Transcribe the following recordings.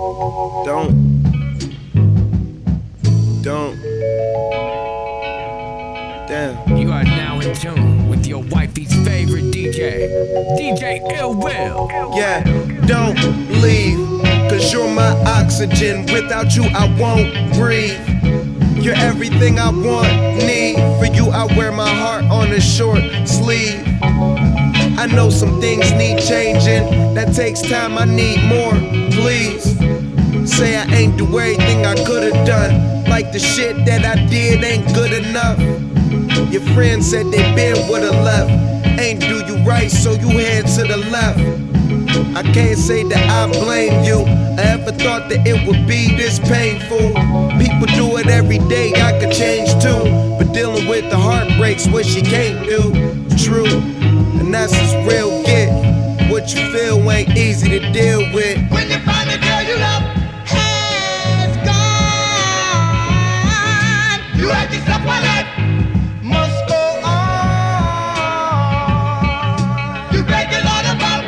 Damn. You are now in tune with your wifey's favorite DJ, DJ Ill Will. Yeah, don't leave, cause you're my oxygen. Without you, I won't breathe. You're everything I want, need. For you, I wear my heart on a short sleeve. I know some things need changing. That takes time, I need more, please. Say I ain't do everything I could've done. Like the shit that I did ain't good enough. Your friends said they been would've left. Ain't do you right, so you head to the left. I can't say that I blame you. I ever thought that it would be this painful. People do it every day, I could change too. But dealing with the heartbreaks, what she can't do. True, and that's as real get. What you feel ain't easy to deal with. When you find the girl you love has gone, you ask yourself why life must go on. You think a lot about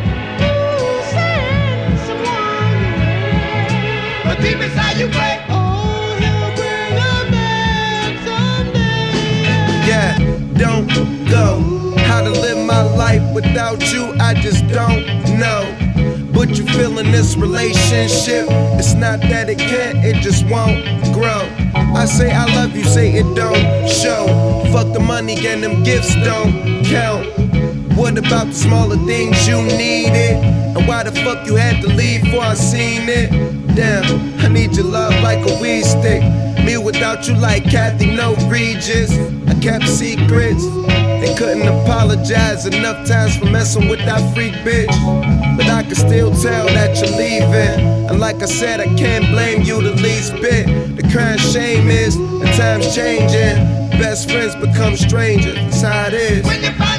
losing someone, but deep inside you pray, oh, he'll bring a man someday. Yeah, don't go. How to live my life without you, I just don't know. But you feel in this relationship, it's not that it can't, it just won't grow. I say I love you, say it don't show. Fuck the money and them gifts don't count. What about the smaller things you needed? And why the fuck you had to leave before I seen it? Damn, I need your love like a weed stick. Me without you like Kathy, no Regis. I kept secrets and couldn't apologize enough times for messing with that freak bitch. But I can still tell that you're leaving. And like I said, I can't blame you the least bit. The current shame is the time's changing. Best friends become strangers, that's how it is.